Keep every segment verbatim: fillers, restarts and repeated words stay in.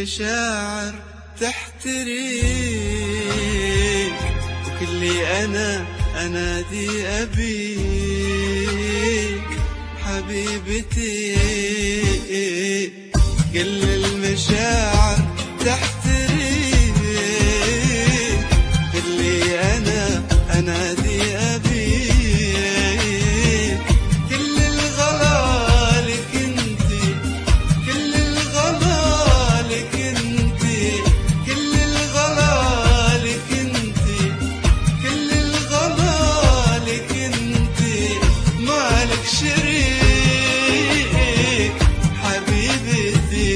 المشاعر تحتريك، وكلي أنا أنادي أبيك حبيبتي. كل المشاعر تحتريك، كلي أنا أنادي أبيك. كل الغلا لك انتي، كل الغلا لك انتي، كل الغلا لك انتي، كل الغلا لك انتي. مالك شريك حبيبتي.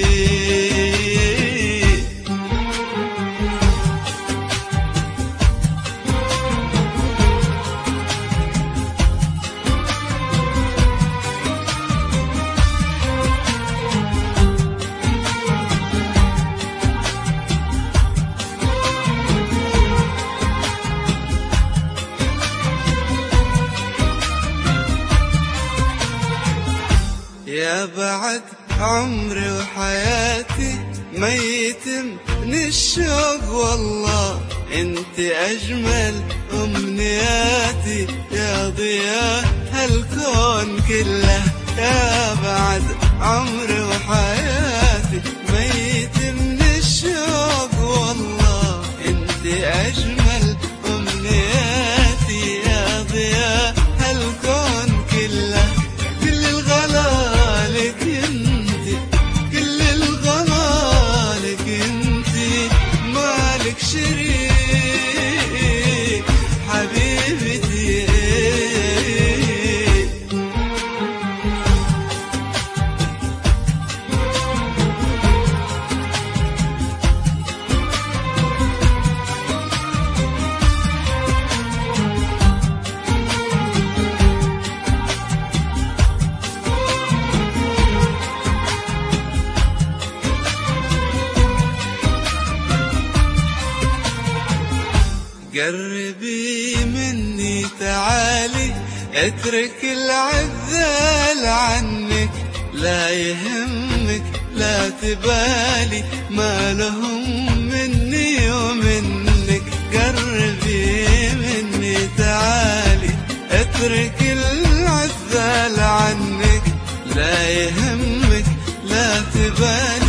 يا بعد عمري وحياتي ما يتم من الشوق، والله انت اجمل امنياتي يا ضياء هالكون كله. يا بعد عمري وحياتي ما يتم من الشوق، والله انت اجمل امنياتي يا ضياء هالكون كله. كل الغلا لك انتي، كل الغلا لك انتي. مالك شريك حبيبتي. قربي مني تعالي، اترك العذال عنك. لا يهمك لا تبالي ما لهم مني ومنك. قربي مني تعالي، اترك العذال عنك. لا يهمك لا تبالي